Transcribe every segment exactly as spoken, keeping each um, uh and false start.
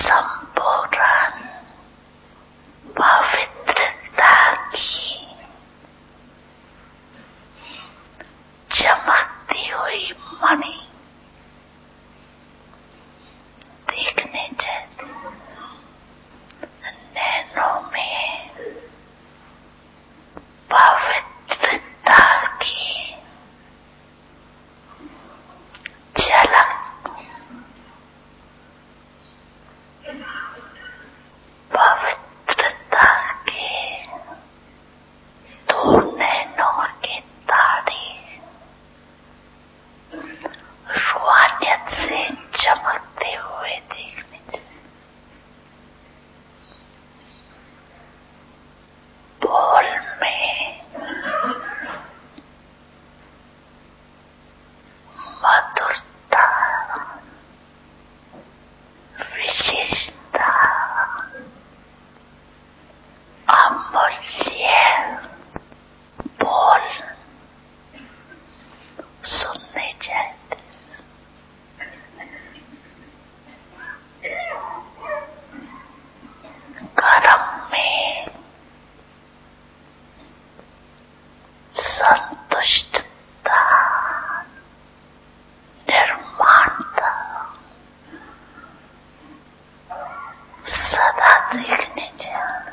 संपूर्ण पवित्रता की चमकती हुई मणि देखने चाहते। नैनों में पवित्रता की झलक, पवित्रता के दो नैनों के तारे रूहानियत से चमकते हुए देखने चाहिए। बोल में मधुरता, विशेषता, अमूल्य बोल सुनने चाहते। कर्म में संतुष्टता, निर्माणता सदा देखने चाहिए।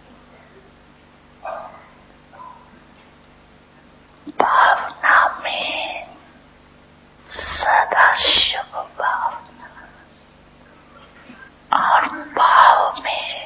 भावना में सदा शुभ भावना और भाव में